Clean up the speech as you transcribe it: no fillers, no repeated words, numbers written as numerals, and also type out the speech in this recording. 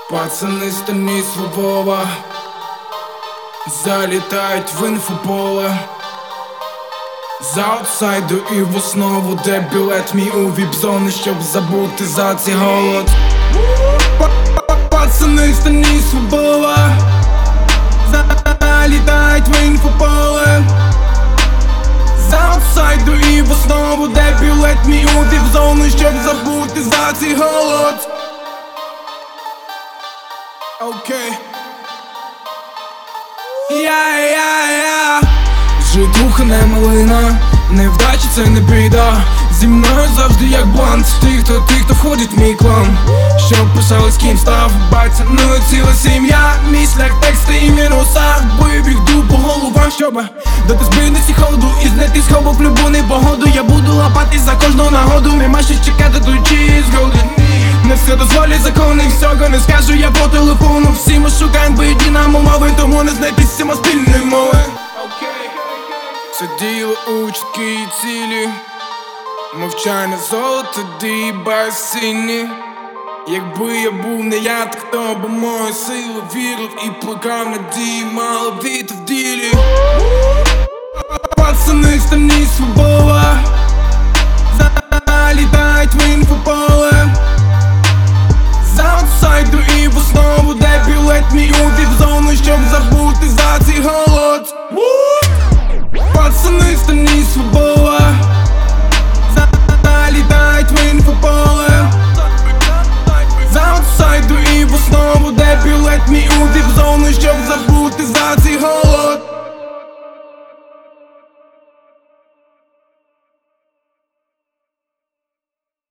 Пацани стальні свобода залітають в інфополе з аутсайду і в основу, де білет мій у віп-зони, щоб забути за цей голод. Пацани стальні свобода залітають в інфополе з аутсайду і в основу, де білет мій у віп-зони, щоб забути за цей голод. Окей. Житуха не малина, невдача це не біда. Зі мною завжди як блант. Ті, хто входить в мій клан, щоб писали з ким став. Батя, ну і ціла сім'я. Мій шлях, тексти і мінуса. Бойових йду по головам, щоб дати збійності холоду і знайти сховок в любу непогоду. Я буду лапати за кожну нагоду. Нема що чекати, тут чи згоди. Не все дозволять закони, всього не скажу я по телефону. Всі ми шукаємо динамо мови, тому не знайти всіма спільної мови. Це діло у чіткій цілі, мовчання золото, дії безцінні. Якби я був не я, так хто б мою силу вірив і плекав надії, мало віти в ділі. Пацани стальні свобода